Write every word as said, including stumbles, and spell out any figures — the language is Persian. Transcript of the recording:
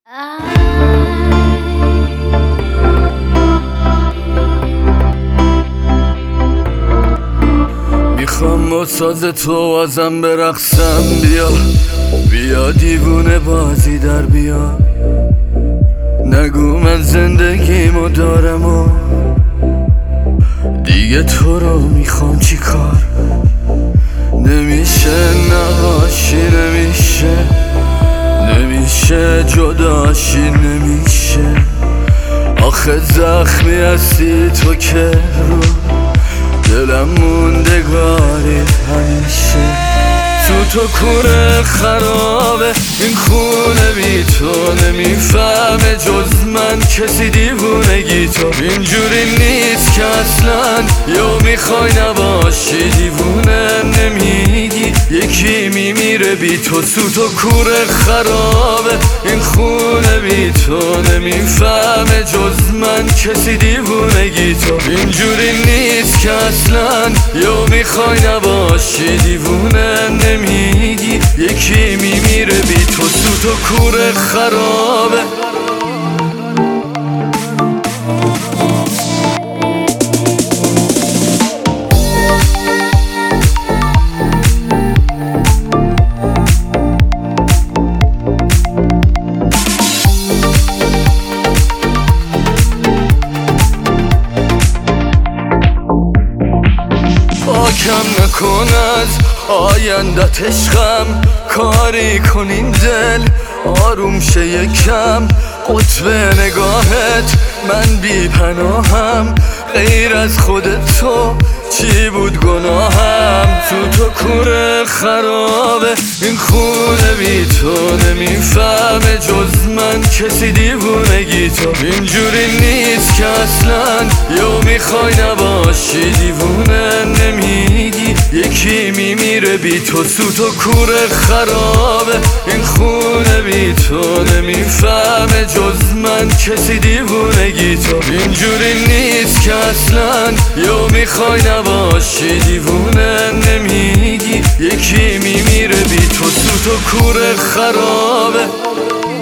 میخوام با ساز تو ازم برقصم، بیا بیا دیوونه بازی در بیا. نگو من زندگیمو دارم و دیگه تو رو میخوام چی کار. نمیشه نباشی، نمیشه نمیشه جداشی، نمیشه. آخه زخمی هستی تو که رو دلم موندگاری همیشه. تو تو کوره خرابه این خونه بی تو، نمیفهمه جز من کسی دیوونگی تو. اینجوری نیست که اصلا یا میخوای نباشی دیوونه نمیگی یکی میمیره بی تو. تو تو کوره خرابه این خونه بی تو، نمیفهمه جز من کسی دیوونگی تو. اینجوری نیست که اصلا یا میخوای نباشی دیوونه نمیگی یکی میمیره بی تو. تو تو کوره خرابه. پاکم نکن از آیندت عشقم، کاری کن این دل آروم شه یکم. قطب نگاهت من بی پناهم، غیر از خودت تو چی بود گناهم. تو تو کوره خرابه این خونه بی تو، نمیفهمه جز من کسی دیوونگی تو. اینجوری نیست که اصلا یا میخوای نباشی دیوونه نمیگی یکی میمیره بی تو. تو تو کوره خرابه این خونه بی تو، نمیفهمه جز من کسی دیوونگی تو. اینجوری نیست که اصلا یا میخوای نباشی دیوونه نمیگی یکی میمیره بی تو. تو تو کوره خرابه.